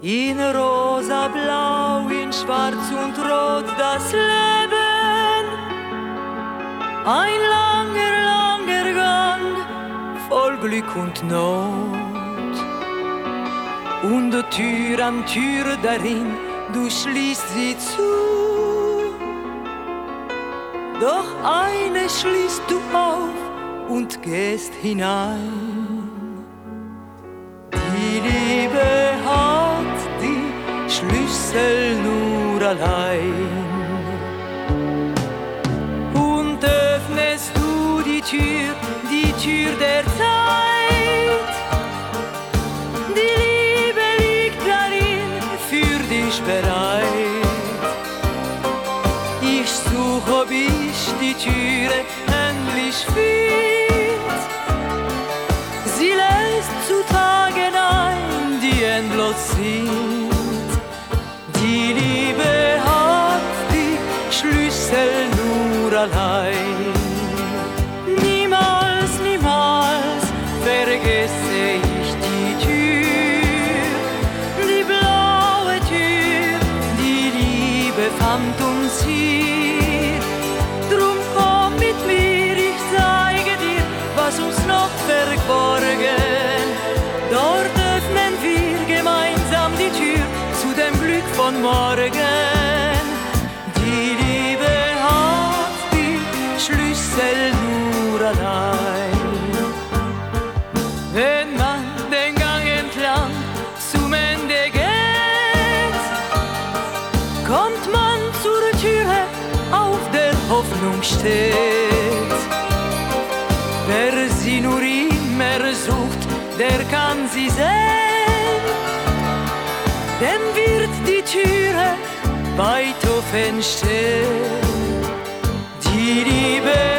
In rosa, blau, in schwarz und rot das Leben. Ein langer, langer Gang voll Glück und Not. Und die Tür an Tür darin, du schließt sie zu. Doch eine schließt du auf und gehst hinein. Die Liebe hat die Schlüssel nur allein. Und öffnest du die Tür der Zeit. Die Liebe liegt darin, für dich bereit. Ich suche, ob ich die Türe endlich find. Sie lässt zutage ein, die endlos sind. Die Liebe hat die Schlüssel nur allein. Niemals, niemals vergesse ich die Tür. Die blaue Tür, die Liebe fand uns hier. Drum komm mit mir, ich zeige dir, was uns noch verborgen. Dort öffnen wir gemeinsam die Tür zu dem Glück von morgen. Die Liebe hat die Schlüssel nur allein. Wenn man den Gang entlang zum Ende geht, kommt man zur Türe, auf der Hoffnung steht. Wer sie nur immer sucht, der kann sie sehen. Dem wird die Türe weit offen stehen. Die Liebe